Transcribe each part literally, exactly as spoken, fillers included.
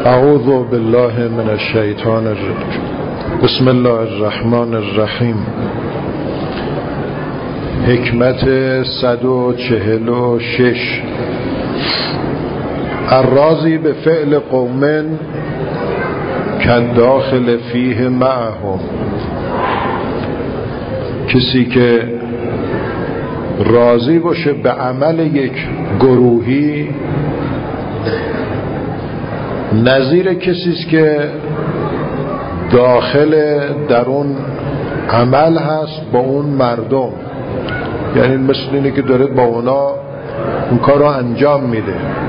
اعوذ بالله من الشیطان الرجیم. بسم الله الرحمن الرحیم. حکمت صد و چهل و شش. الراضی به فعل قوم کالداخل فیه معهم. کسی که راضی باشه به عمل یک گروهی نظیر کسی است که داخل در اون عمل هست با اون مردم، یعنی مثل اینه که داره با اونا اون کار رو انجام میده.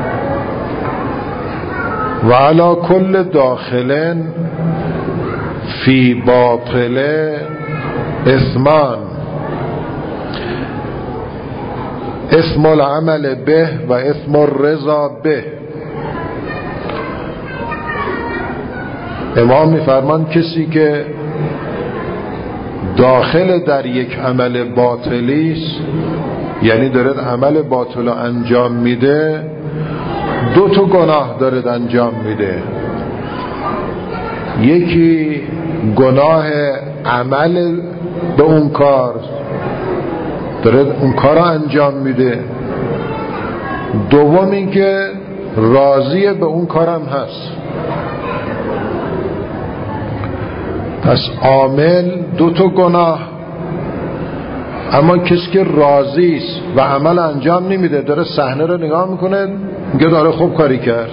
و علا کل داخلن فی باطل اثمان، اسم العمل به و اسم الرضا به. امام میفرمان کسی که داخل در یک عمل باطلی است، یعنی داره عمل باطل رو انجام میده، دو تا گناه داره انجام میده. یکی گناه عمل به اون کار، داره اون کار رو انجام میده. دوم این که راضی به اون کارم هست. پس عامل دو تا گناه، اما کسی که راضی است و عمل انجام نمیده، داره صحنه رو نگاه میکنه میگه داره خوب کاری کرد،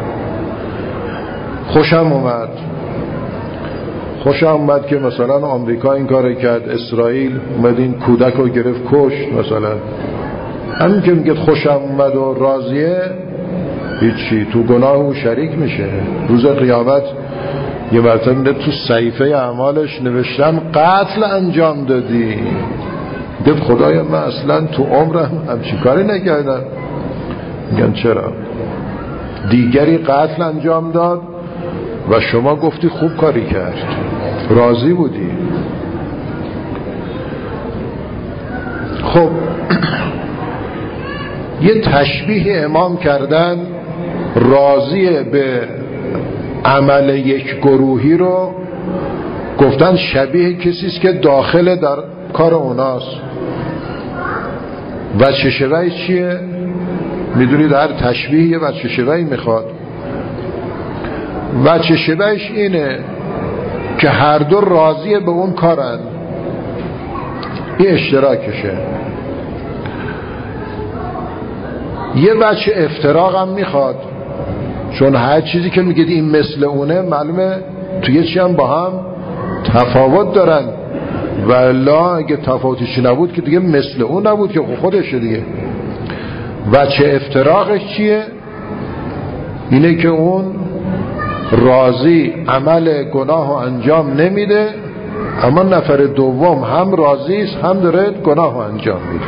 خوشم اومد خوشم اومد که مثلا آمریکا این کار کرد، اسرائیل اومد این کودک رو گرفت کشت، مثلا همین که میگه خوشم اومد و راضیه، هیچی تو گناه او شریک میشه. روز قیامت یه مرتبه تو صحیفه اعمالش نوشتم قتل انجام دادی. گفت خدایا من اصلا تو عمرم همچین کاری نکردم. میگن چرا؟ دیگری قتل انجام داد و شما گفتی خوب کاری کرد، راضی بودی. خب یه تشبیه امام کردن، راضی به عمل یک گروهی رو گفتن شبیه کسی است که داخل در کار اوناست. و چه شبهی چیه؟ میدونید هر تشبیهی و چه شبهی میخواد. و چه شبهش اینه که هر دو راضی به اون کارن، این اشتراکشه. یه بچه افتراق هم میخواد، چون هر چیزی که میگید این مثل اونه معلومه توی چی هم با هم تفاوت دارن، و الا اگه تفاوتشی نبود که دیگه مثل اون نبود که خودشه دیگه. و چه افتراقش چیه؟ اینه که اون راضی عمل گناه رو انجام نمیده، اما نفر دوم هم راضی است هم داره گناه رو انجام میده.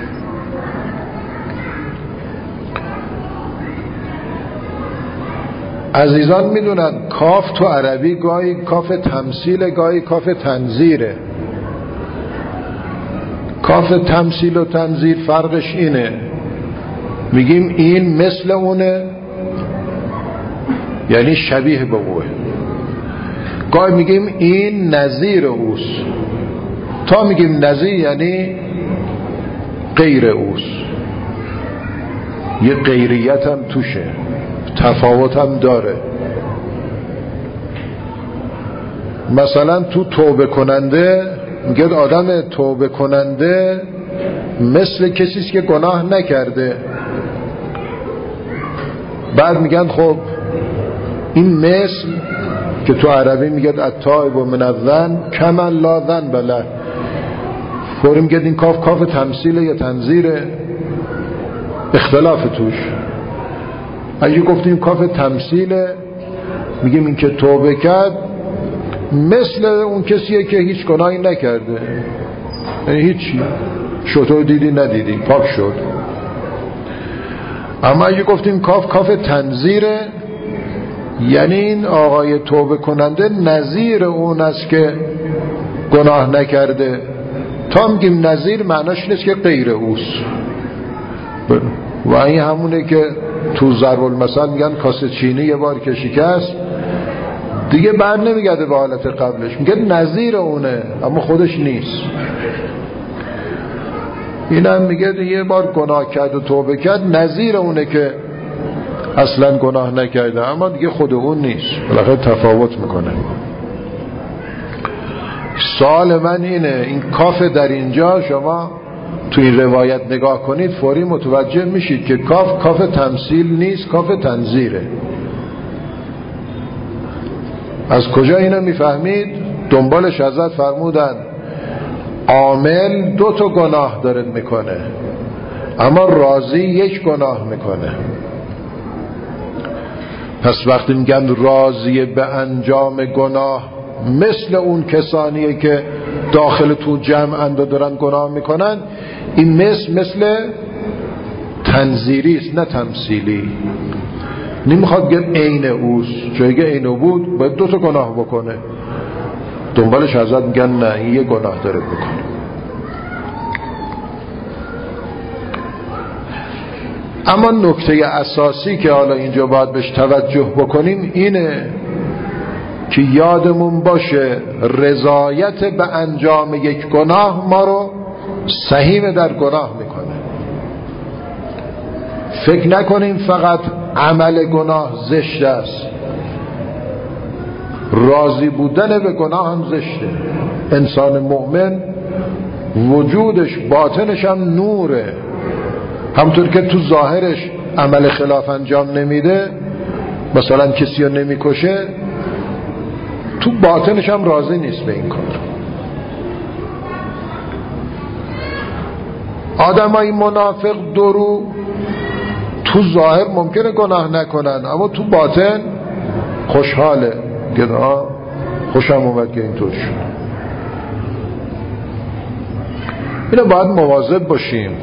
عزیزان میدونن کاف تو عربی گاهی کاف تمثیل، گاهی کاف تنظیره. کاف تمثیل و تنظیر فرقش اینه، میگیم این مثل اونه، یعنی شبیه به اوه. گاهی میگیم این نظیر اوست. تا میگیم نظیر یعنی غیر اوست، یه غیریت هم توشه، تفاوت هم داره. مثلا تو توبه کننده میگه آدم توبه کننده مثل کسیست که گناه نکرده. بعد میگن خب این مثل که تو عربی میگه التائب من الظن کما لا ذنب له، فوری میگه این کاف کاف تمثیله یا تنظیره، اختلاف توش. اگه گفتیم کاف تمثیله میگیم این که توبه کرد مثل اون کسیه که هیچ گناهی نکرده، یعنی هیچی، شطور دیدی ندیدی پاک شد. اما اگه گفتیم کاف کاف تنظیره، یعنی این آقای توبه کننده نظیر اون است که گناه نکرده. تا میگیم نظیر معناش نیست که غیر اوست، و این همونه که تو ضرب المثل میگن کاسه چینی یه بار که شکست دیگه بر نمیگرده به حالت قبلش، میگه نظیر اونه اما خودش نیست. اینم میگه یه بار گناه کرد و توبه کرد، نظیر اونه که اصلا گناه نکرده اما دیگه خود اون نیست، بالاخره تفاوت میکنه. سوال من اینه، این کاف در اینجا شما تو این روایت نگاه کنید فوری متوجه میشید که کاف کاف تمثیل نیست، کاف تنظیره. از کجا اینو میفهمید؟ دنبالش حضرت فرمودن عامل دو تا گناه داره میکنه اما راضی یک گناه میکنه. پس وقتی میگن راضی به انجام گناه مثل اون کسانیه که داخل تو جمع اند دارن گناه میکنن، این مثل مثل تنظیری است نه تمثیلی. نمیخواد بگه عین اوست، چون اگه عین او بود باید دو تا گناه بکنه. دنبالش حضرت میگن نه، این یه گناه داره بکنه. اما نکته اساسی که حالا اینجا باید بهش توجه بکنیم اینه که یادمون باشه رضایت به انجام یک گناه ما رو سهیم در گناه میکنه. فکر نکنیم فقط عمل گناه زشت است، راضی بودن به گناه هم زشته. انسان مؤمن وجودش باطنش هم نوره، همطور که تو ظاهرش عمل خلاف انجام نمیده، مثلا کسی رو نمیکشه، تو باطنش هم راضی نیست به این کار. آدمای منافق درو تو ظاهر ممکنه گناه نکنن اما تو باطن خوشحاله، گناه خوشم اومد که اینطور شد. اینو باید مواظب باشیم.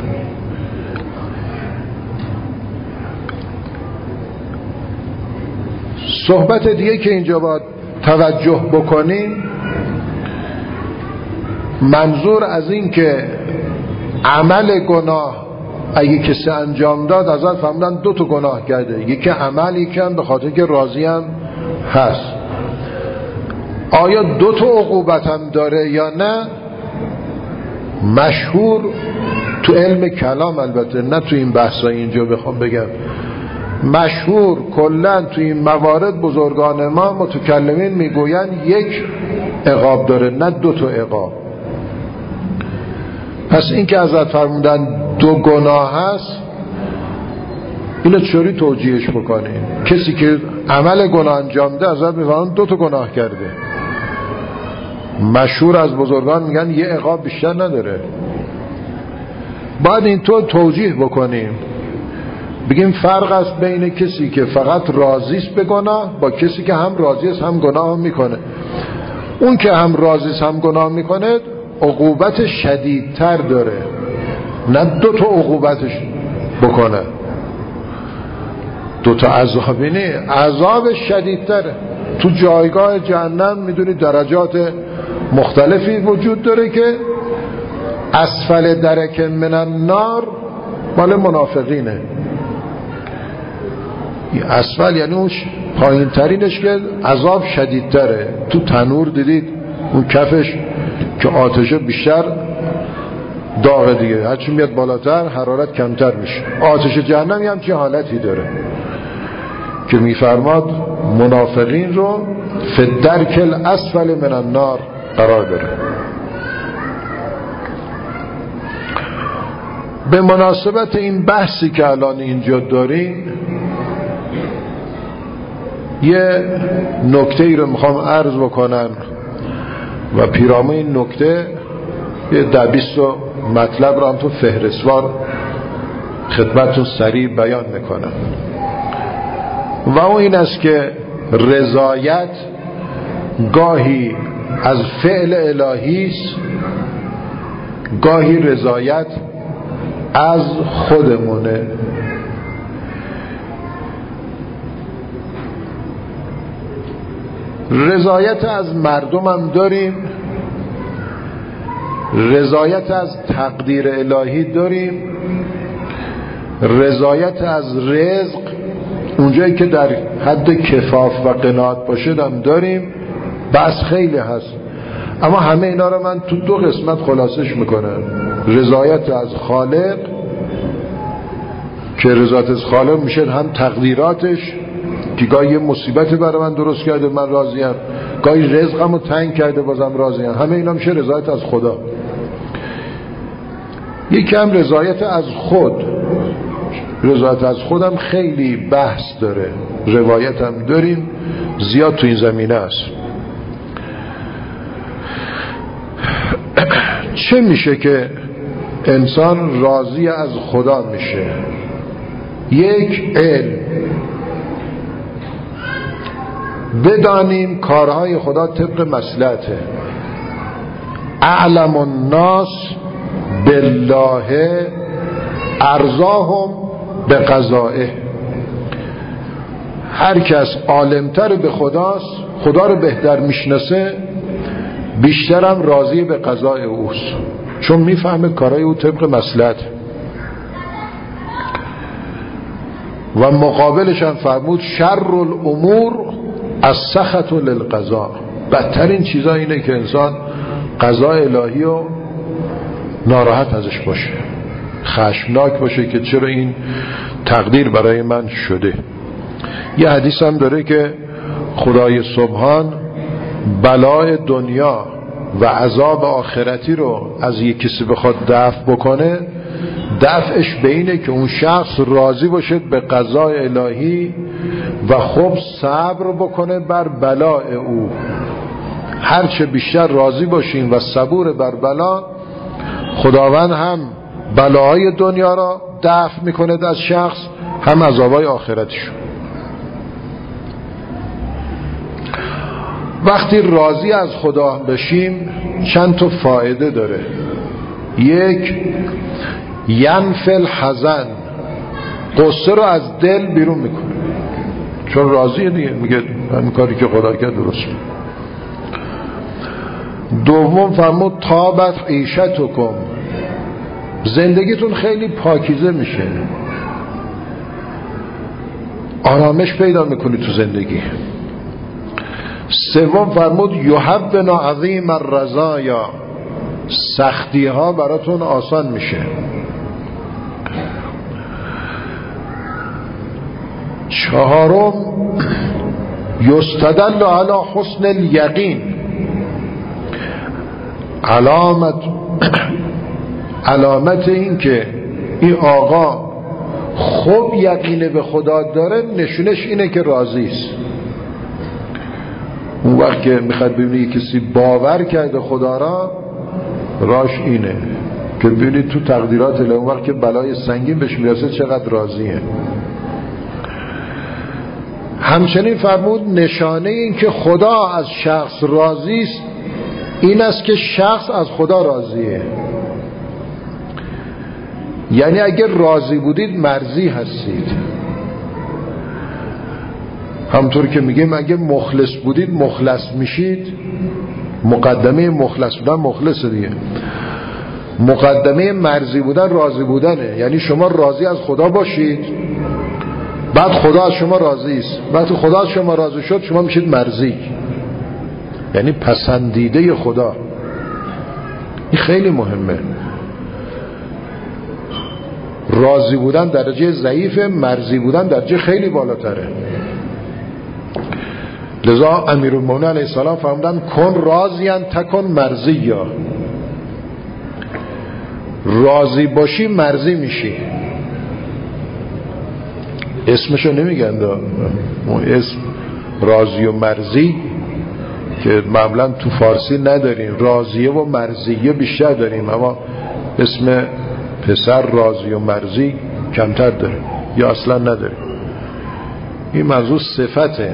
صحبت دیگه که اینجا باید توجه بکنیم، منظور از این که عمل گناه اگه کسی انجام داد ازت فهمدن دو تا گناه کرده، یکی عمل یکی هم به خاطر که راضی هم هست. آیا دو تا عقوبت هم داره یا نه؟ مشهور تو علم کلام، البته نه تو این بحثا اینجا بخوام بگم، مشهور کلن تو این موارد بزرگان ما متکلمین میگوین یک عقاب داره نه دو تا عقاب. پس این که ازت فرمودن دو گناه هست، اینو چوری توجیهش بکنیم؟ کسی که عمل گناه انجام ده ازت میفرمون دو تا گناه کرده. مشهور از بزرگان میگن یه عقاب بیشتر نداره. باید اینطور توجیه بکنیم، بگیم فرق است بین کسی که فقط راضی است به گناه با کسی که هم راضی است هم گناه میکنه. اون که هم راضی است هم گناه میکنه عقوبت شدیدتر داره، نه دو تا عقوبتش بکنه. دو تا عذابی نه، عذابش شدیدتره. تو جایگاه جهنم میدونی درجات مختلفی وجود داره که اسفل درک من النار مال منافقینه. اسفل یعنی اون پایین ترینش که عذاب شدیدتره. تو تنور دیدید اون کفش که آتشه بیشتر داغه دیگه، هرچی میاد بالاتر حرارت کمتر میشه. آتش جهنم هم چه حالتی داره که میفرماد منافقین رو فی الدرک الاسفل من النار قرار داره. به مناسبت این بحثی که الان اینجا داریم یه نکته ای رو میخوام عرض بکنم و پیرامون این نکته یه ده بیست مطلب رو هم تو فهرستوار خدمتتون سریع بیان میکنم. و اون این است که رضایت گاهی از فعل الهی است، گاهی رضایت از خودمونه. رضایت از مردم هم داریم، رضایت از تقدیر الهی داریم، رضایت از رزق اونجایی که در حد کفاف و قناعت باشه هم داریم، بس خیلی هست، اما همه اینا رو من تو دو قسمت خلاصش میکنم. رضایت از خالق که رضایت از خالق میشه هم تقدیراتش که گاهی یه مصیبتی برای من درست کرده من راضیم، گاهی رزقم رو تنگ کرده بازم راضیم، همه اینا میشه رضایت از خدا. یکی هم رضایت از خود. رضایت از خودم خیلی بحث داره، روایت هم داریم، زیاد تو این زمینه است. چه میشه که انسان راضی از خدا میشه؟ یک، علم، بدانیم کارهای خدا طبق مصلحته. اعلم الناس بالله ارضاهم به قضائه. هر کس عالمتر به خداست، خدا رو بهتر میشناسه، بیشترم راضی به قضای اوست، چون میفهمه کارهای او طبق مصلحت. و مقابلش هم فرمود شر الامور السخط للقضاء. بدترین چیزا اینه که انسان قضای الهی و ناراحت ازش باشه، خشمناک باشه که چرا این تقدیر برای من شده. یه حدیث هم داره که خدای سبحان بلای دنیا و عذاب آخرتی رو از یک کسی بخواد دفع بکنه، دفعش به اینه که اون شخص راضی باشه به قضای الهی و خب صبر بکنه بر بلای او. هرچه بیشتر راضی باشیم و صبور بر بلا، خداوند هم بلاهای دنیا را دفع میکنه از شخص، هم عذابای آخرتشون. وقتی راضی از خدا بشیم چند تا فایده داره. یک، ینفی الحزن، قصه رو از دل بیرون میکنه، چون راضیه دیگه، میگه همین کاری که خدا کرد درست. دوم فرمود طابت عیشتکم، زندگیتون خیلی پاکیزه میشه، آرامش پیدا میکنی تو زندگی. سوم فرمود یحون عظیم الرزایا، سختی ها براتون آسان میشه. چهارم یستدل علی حسن الیقین، علامت علامت این که این آقا خوب یقین به خدا داره، نشونش اینه که راضی است. اون وقت که میخواد ببینی کسی باور کرده خدا را، راش اینه که ببینید تو تقدیرات الهی اون وقت که بلای سنگین بهش میرسه چقدر راضیه. همچنین فرمود نشانه این که خدا از شخص راضی است این است که شخص از خدا راضیه. یعنی اگر راضی بودید مرضی هستید، همطور که میگیم اگه مخلص بودید مخلص میشید. مقدمه مخلص بودن مخلص دیگه، مقدمه مرضی بودن راضی بودنه. یعنی شما راضی از خدا باشید، بعد خدا از شما راضی است، بعد خدا از شما راضی شد شما میشید مرضی، یعنی پسندیده خدا. این خیلی مهمه. راضی بودن درجه ضعیفه، مرضی بودن درجه خیلی بالاتره. لذا امیرالمومنین علیه السلام فرمودن کن راضیان تکن مرضیا، راضی باشی مرضی میشی. اسمشو نمیگن دا، اون اسم راضی و مرضی که معمولا تو فارسی نداریم، راضیه و مرضیه بیشتر داریم، اما اسم پسر راضی و مرضی کمتر داریم یا اصلا نداریم. این موضوع صفته.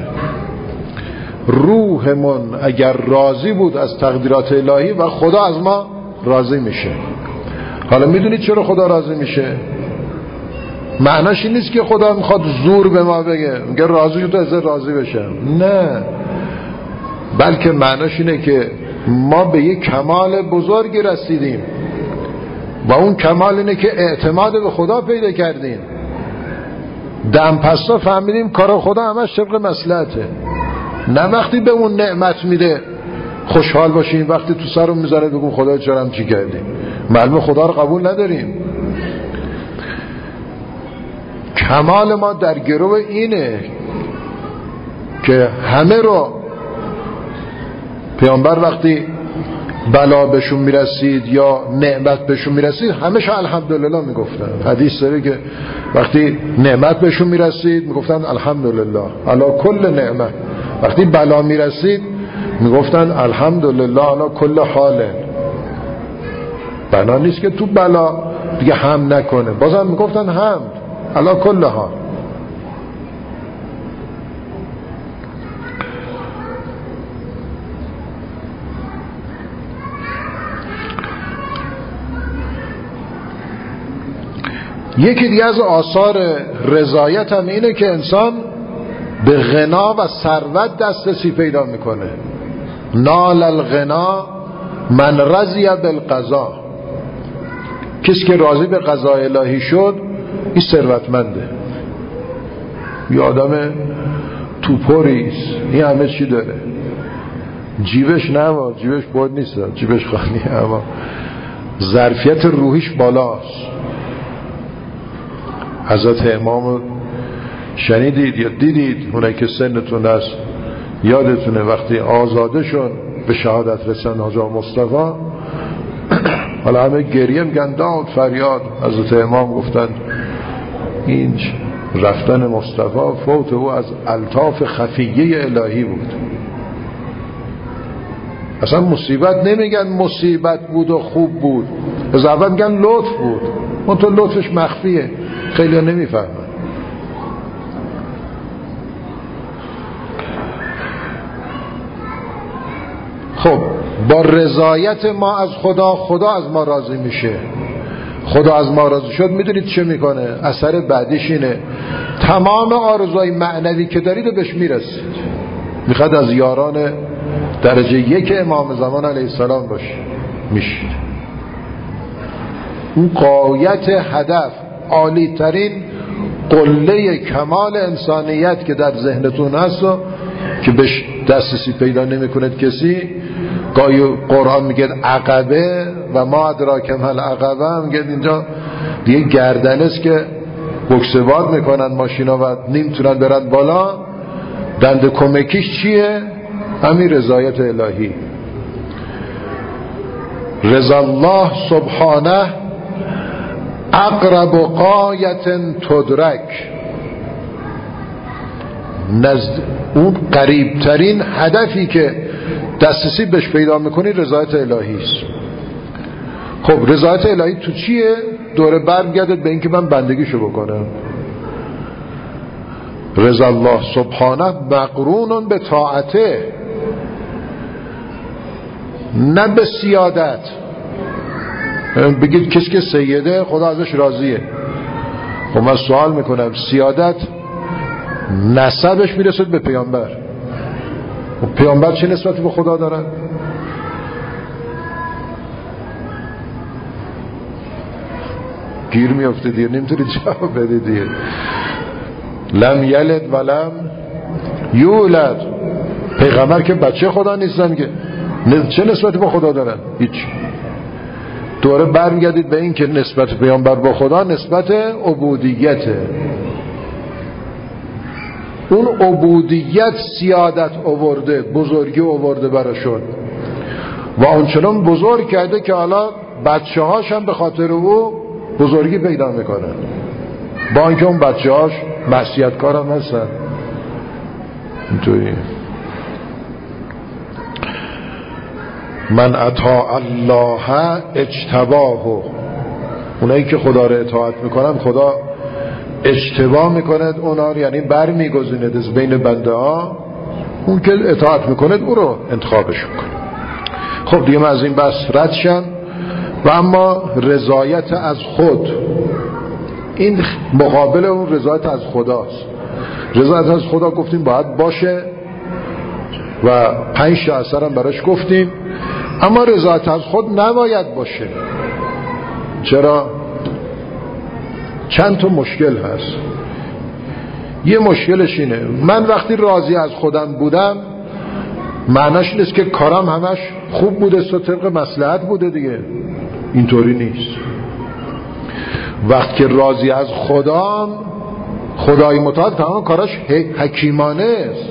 روحمون اگر راضی بود از تقدیرات الهی و خدا از ما راضی میشه. حالا میدونید چرا خدا راضی میشه؟ معناش این نیست که خدا میخواد زور به ما بگه میگه راضی شد از راضی بشم، نه، بلکه معناش اینه که ما به یک کمال بزرگی رسیدیم و اون کمال اینه که اعتماد به خدا پیدا کردیم. دم پستا فهمیدیم کار خدا همش طبق مصلحته، نه وقتی به اون نعمت میده خوشحال باشیم، وقتی تو سرم میذاره بگم خدا چرا هم چی کردی. معلومه خدا رو قبول نداریم. کمال ما در گروه اینه که همه رو پیامبر وقتی بلا بهشون میرسید یا نعمت بهشون میرسید همش الحمدلله میگفتن. حدیث داره که وقتی نعمت بهشون میرسید میگفتن الحمدلله علی کل نعمت، وقتی بلا میرسید میگفتن الحمدلله علی کل حال. بنا نیست که تو بلا دیگه هم نکنه، بازم میگفتن حمد علی کل حال. یکی دیگه از آثار رضایت هم اینه که انسان به غنا و ثروت دسترسی پیدا میکنه. نال الغنا من رضی بالقضا، کسی که راضی به قضای الهی شد این ثروتمنده. یه آدم توپوریست، این همه چی داره، جیبش نه، جیبش بود نیست، جیبش خالیه، اما ظرفیت روحیش بالاست. حضرت امام شنیدید یا دیدید؟ اونایی که سنتون هست یادتونه وقتی آزاده شد به شهادت رسن حاجی مصطفی، حالا همه گریه میگن داد فریاد. حضرت امام گفتن این رفتن مصطفی فوت او از الطاف خفیه الهی بود. اصلا مصیبت نمیگن مصیبت بود و خوب بود، از اول میگن لطف بود، اون تو لطفش مخفیه، خیلی ها نمیفهمن. خب با رضایت ما از خدا، خدا از ما راضی میشه. خدا از ما راضی شد میدونید چه میکنه؟ اثر بعدیش اینه تمام آرزوهای معنوی که دارید رو بهش میرسید. میخواد از یاران درجه یک امام زمان علیه السلام باشه، میشید. اون غایت هدف، عالی ترین قله کمال انسانیت که در ذهنتون هست و که بهش دسترسی پیدا نمیکنه کسی. گاهی قرآن میگه عقبه و ما ادراک ما العقبه، میگه اینجا دیگه گردنه است که بکسواد میکنن ماشینا و نمیتونن برن بالا. دنده کمکیش چیه؟ همین رضایت الهی. رضا الله سبحانه اقرب غایت تدرک، نزد اون قریب ترین هدفی که دسترسی بهش پیدا میکنی رضایت الهی است. خب رضایت الهی تو چیه؟ دوره برمیگرده به اینکه من بندگیشو بکنم. رضا الله سبحانه مقرون به طاعته، نه به سیادت. بگید کسی که سیده خدا ازش راضیه. خب من سوال میکنم سیادت نسبش میرسد به پیامبر، و پیامبر چه نسبتی به خدا دارن؟ گیر میافته دیگه، نمیتونید جواب بدید دیگه. لم یلد ولم یولد، پیغمبر که بچه خدا نیستن که چه نسبتی با خدا دارن؟ هیچ. دوره برمیگردید به این که نسبت پیامبر با خدا نسبت عبودیته. اون عبودیت سیادت آورده، بزرگی آورده براشون و آنچنان بزرگ کرده که حالا بچه هاش هم به خاطر او بزرگی پیدا میکنن، با اینکه اون بچه هاش معصیتکار هم هستن. اینطوری من اطاع الله اجتباه، اونایی که خدا رو اطاعت میکنن خدا اجتبا میکند اونا رو، یعنی بر میگذیند از بین بنده ها. اون که اطاعت میکند او رو انتخابش میکنه. خب دیگه من از این بس رد شم. و اما رضایت از خود، این مقابل اون رضایت از خداست. رضایت از خدا گفتیم باید باشه و پنج تا اثر هم براش گفتیم، اما رضایت از خود نباید باشه. چرا؟ چند تا مشکل هست. یه مشکلش اینه، من وقتی راضی از خودم بودم معناش این است که کارم همش خوب بوده، طبق مصلحت بوده دیگه. اینطوری نیست. وقتی که راضی از خودم، خدای متعال تمام کاراش حکیمانه است.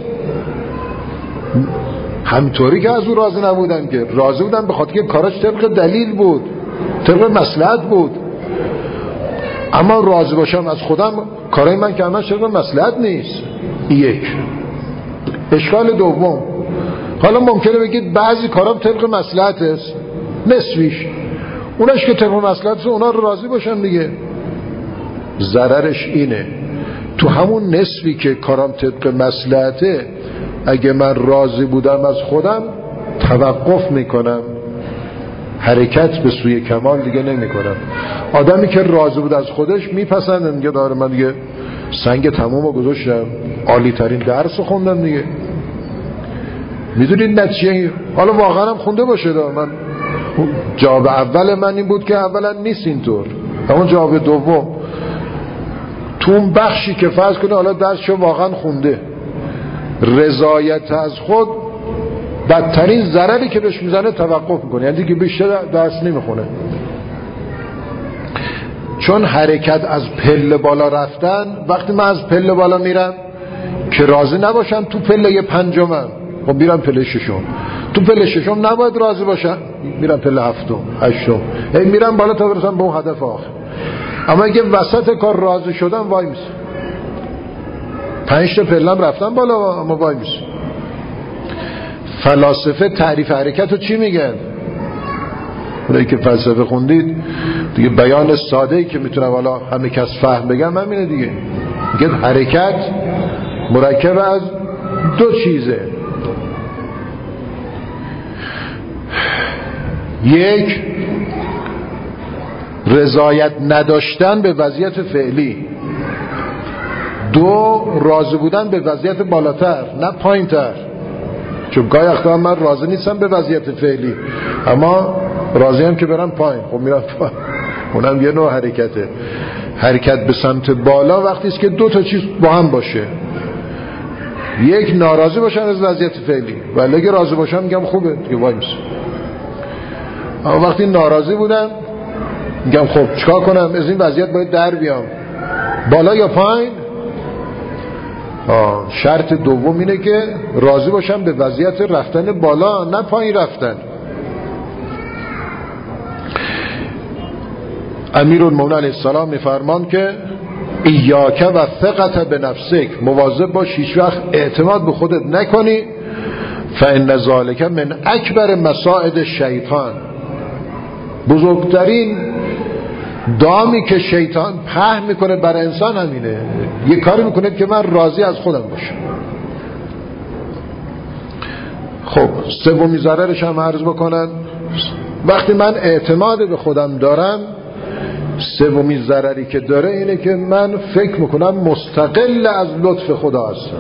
همینطوری که از او راضی نبودم، که راضی بودم به خاطر که کاراش طبق دلیل بود، طبق مصلحت بود. اما راضی باشم از خودم، کارای من که همش طبق مصلحت نیست. یک. اشکال دوم، حالا ممکنه بگید بعضی کارام طبق مصلحت است، نصفیش، اوناش که طبق مصلحت است اونا رو راضی باشم دیگه. ضررش اینه تو همون نصفی که کارام طبق مصلحته، اگه من راضی بودم از خودم توقف میکنم، حرکت به سوی کمال دیگه نمی کنم. آدمی که راضی بود از خودش میپسنده، میگه داره من دیگه سنگ تموم رو گذاشتم، عالی ترین درس رو خوندم دیگه. میدونید نتیجه، حالا واقعا هم خونده باشه دا. من جواب اول من این بود که اولا نیست اینطور، اما جواب دوم تو اون بخشی که فرض کنه حالا درسشو واقعا خونده، رضایت از خود بدترین ضرری که بهش میزنه توقف میکنه، یعنی دیگه بیشتر درس نمیخونه. چون حرکت از پله بالا رفتن، وقتی من از پله بالا میرم که راضی نباشم تو پله پنجمم، خب میرم پله ششم. تو پله ششم نباید راضی باشم، میرم پله هفتم، هشتم، هی میرم بالا تا برسم به اون هدف آخر. اما اگه وسط کار راضی شدم وای میسم، پنج تا پله‌ام رفتم بالا اما وای میسم. فلاسفه تعریف حرکت رو چی میگن؟ اونایی که فلسفه خوندید دیگه بیان ساده‌ای که میتونم حالا همه کس فهم بگم همینه دیگه. میگه حرکت مرکب از دو چیزه، یک رضایت نداشتن به وضعیت فعلی، دو راضی بودن به وضعیت بالاتر نه پایینتر. چون گاهی وقتا من راضی نیستم به وضعیت فعلی اما راضی هم که برم پایین، خب میرم پایین، اونم یه نوع حرکته. حرکت به سمت بالا وقتی است که دو تا چیز با هم باشه، یک ناراضی باشم از وضعیت فعلی، ولی اگه راضی باشم میگم خوبه دیگه وای میسم. اما وقتی ناراضی بودم میگم خب چیکار کنم، از این وضعیت باید در بیام، بالا یا پایین. آه. شرط دوم اینه که راضی باشم به وضعیت رفتن بالا نه پایین رفتن. امیرالمومنین علیه السلام میفرمان که ایاک و ثقت به نفسک، مواظب باش هیچ وقت اعتماد به خودت نکنی، فان ذلک من اکبر مصائد شیطان. بزرگترین دامی که شیطان پهن میکنه برای انسان همینه، یه کاری میکنه که من راضی از خودم باشم. خب سومی ضررش هم عرض بکنن، وقتی من اعتماد به خودم دارم، سومی ضرری که داره اینه که من فکر میکنم مستقل از لطف خدا هستم،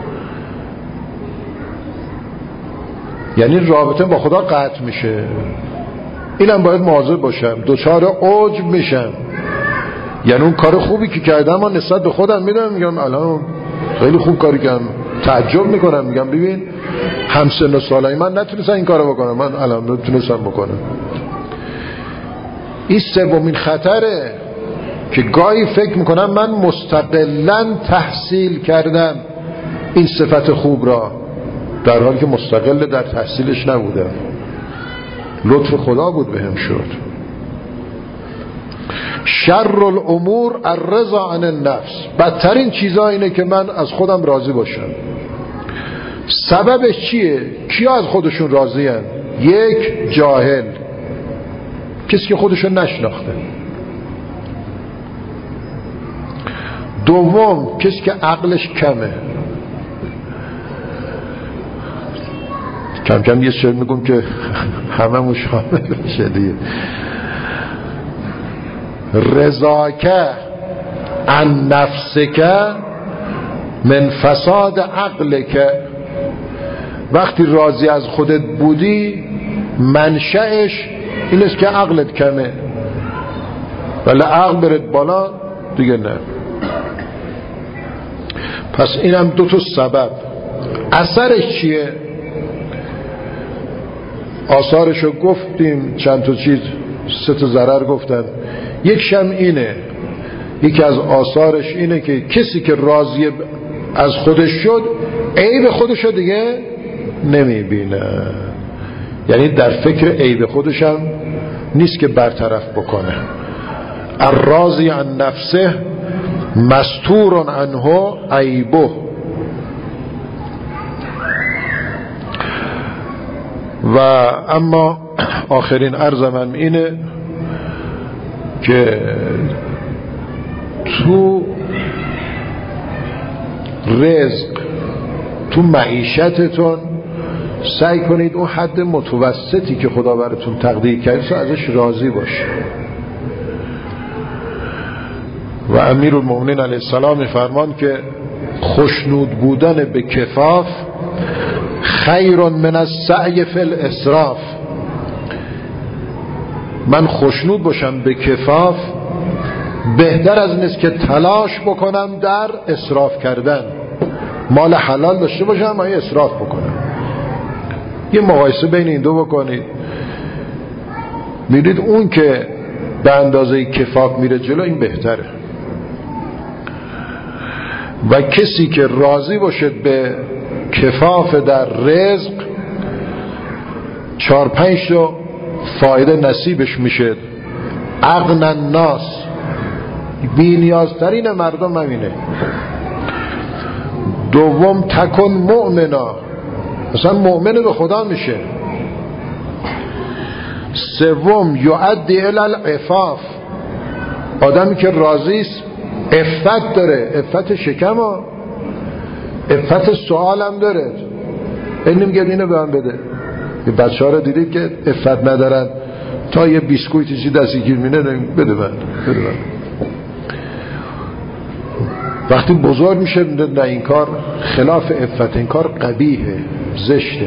یعنی رابطه با خدا قطع میشه. اینم باید مواظب باشم، دوچار عجب میشم، یعنی اون کار خوبی که کردم من نسبت به خودم میدم، میگم الان خیلی خوب کاری کردم، تعجب میکنم، میگم ببین همسن و سالای من نتونستن این کارو بکنم، من الان نتونستم بکنم. این سومین خطره که گاهی فکر میکنم من مستقلاً تحصیل کردم این صفت خوب را، در حالی که مستقل در تحصیلش نبودم، لطف خدا بود بهم شد. شر الامور الرضا عن النفس، بدترین چیزا اینه که من از خودم راضی باشم. سببش چیه؟ کیا از خودشون راضی هن؟ یک، جاهل، کسی که خودشون نشناخته. دوم، کسی که عقلش کمه. کم کم یه شعر میگم که همه مو شامل بشه دیگه. رضاکه عن نفسکه من فساد عقلکه، وقتی راضی از خودت بودی منشأش این است که عقلت کمه، ولی عقل برد بالا دیگه نه. پس اینم دو تا سبب. اثرش چیه؟ آثارشو گفتیم، چند تا چیز، سه تا ضرر گفتن. یکشم اینه، یکی از آثارش اینه که کسی که راضی از خودش شد عیب خودشو دیگه نمیبینه، یعنی در فکر عیب خودش هم نیست که برطرف بکنه. الراضی عن نفسه مستور عنه عیبه. و اما آخرین عرض من اینه که تو رزق، تو معیشتتون سعی کنید اون حد متوسطی که خدا براتون تقدیر کرده ازش راضی باشید. و امیرالمومنین علیه السلام میفرمان که خوشنود بودن به کفاف خیر من السعی فی الاسراف. من خوشنود باشم به کفاف بهتر از نیست که تلاش بکنم در اسراف کردن. مال حلال داشته باشم اما اسراف بکنم. یه مقایسه بین این دو بکنید، میرید اون که به اندازه کفاف میره جلو این بهتره. و کسی که راضی باشه به کفاف در رزق چهار پنج تا فایده نصیبش میشه. اغنى الناس، بی نیازترین مردم همینه. دوم تکن مؤمنا، مثلا مؤمن به خدا میشه. سوم یؤدی الی العفاف، آدمی که راضی است عفت داره، عفت شکم ها، عفت سوال هم داره. این نمیگه اینو به من بده. یه بچه ها رو دیدید که عفت ندارن، تا یه بیسکویتی چی دستی گیر مینه بده من بده من. وقتی بزرگ میشه نه این کار خلاف عفت، این کار قبیحه، زشته.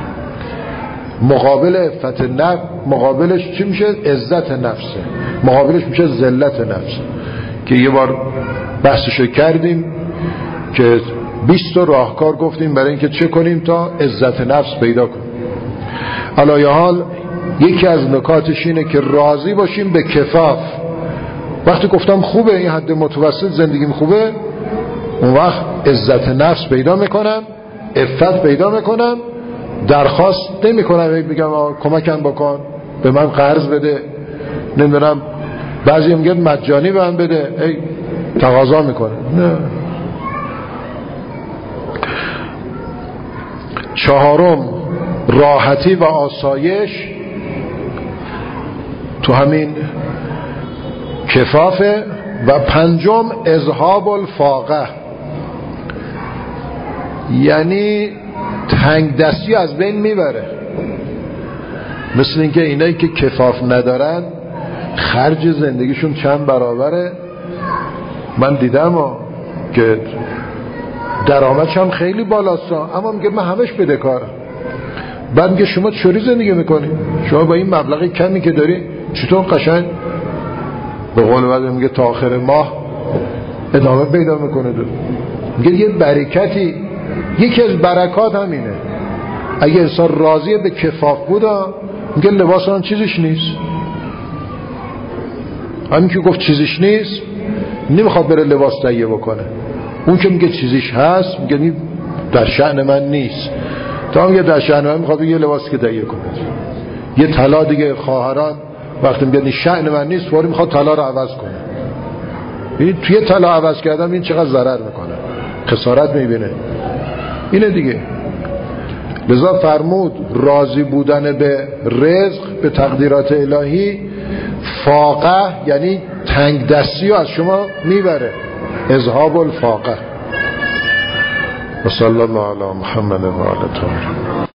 مقابل عفت نفس مقابلش چی میشه؟ عزت نفسه، مقابلش میشه ذلت نفس، که یه بار بحثشو کردیم که بیست راهکار گفتیم برای اینکه چه کنیم تا عزت نفس پیدا کنیم. علایه حال یکی از نکاتش اینه که راضی باشیم به کفاف. وقتی گفتم خوبه این حد متوسط زندگیم خوبه، اون وقت عزت نفس پیدا میکنم، عفت پیدا میکنم، درخواست نمی کنم بگم کمکم بکن، به من قرض بده، نمیدونم بعضی میگن مجانی به من بده، ای تقاضا میکنه. نه. چهارم راحتی و آسایش تو همین کفافه. و پنجم اذهاب الفاقه، یعنی تنگ دستی از بین میبره. مثل اینکه اینایی که کفاف ندارن خرج زندگیشون چند برابره. من دیدم ها که درآمدش هم خیلی بالاست، اما میگه من همش بدهکارم. بعد میگه شما چوری زندگی میکنی؟ شما با این مبلغ کمی که داری چطور قشنگ به قول بعد میگه تا آخر ماه ادامه پیدا میکنه. دو میگه یه برکتی، یکی از برکات همینه. اگه انسان راضیه به کفاف بودا، میگه لباس آن چیزش نیست. همین که گفت چیزش نیست نمیخواد بره لباس تهیه بکنه. اون که میگه چیزش هست میگه در شأن من نیست. تا میگه در شأن من میخواد یه لباس که تهیه کنه. یه طلا دیگه خواهران وقتی میگه شأن من نیست فوری میخواد طلا رو عوض کنه. این توی طلا عوض کردم این چقدر ضرر میکنه، خسارت میبینه. اینه دیگه. لذا فرمود راضی بودن به رزق، به تقدیرات الهی، فاقه یعنی تنگ دستی رو از شما میبره. اذهاب الفاقه. و صلی الله علی محمد و آله طاهرین.